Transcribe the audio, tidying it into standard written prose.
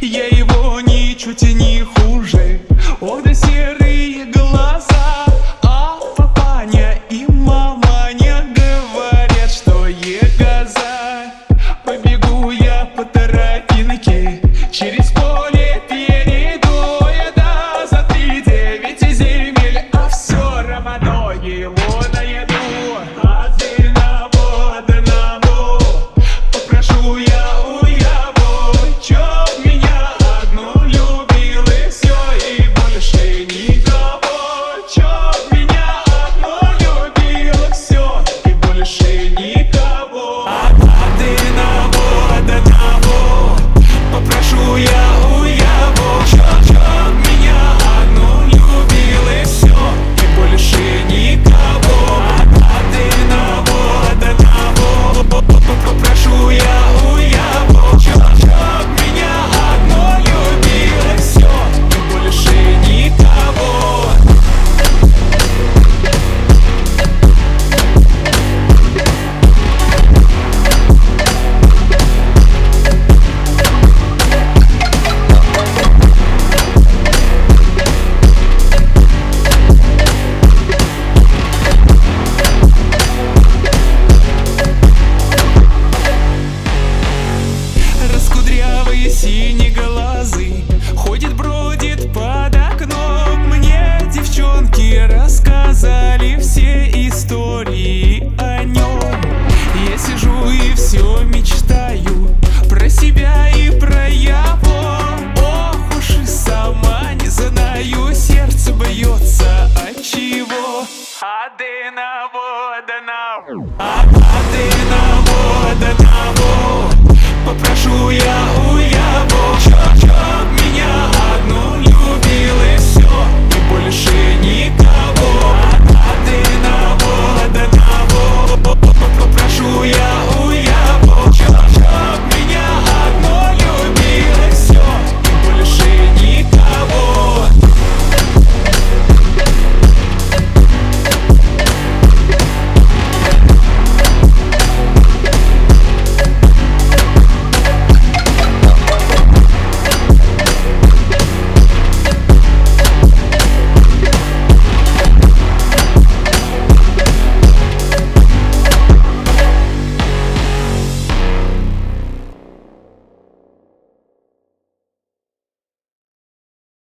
Я его ничуть и не хуже. Ох, да серые глаза, а папаня и маманя говорят, что егоза. Побегу я по тропинке, через поле перейду я за 3-9 земель, а все равно его найду. Одного попрошу я у его, чтоб меня одну любил и все, и больше никого. Чтоб меня одну любил и все, и больше никого. Одного попрошу я у его, чтоб меня одну любил и все, и больше никого. Одного попрошу я у его, чтоб меня одну любил и все, и больше никого. Раскудрявый синеглазый ходит, бродит под окном. Мне девчонки рассказали все истории о нем. Я сижу и все мечтаю про себя и про его. Ох уж и сама не знаю, сердце бьется от чего. Одного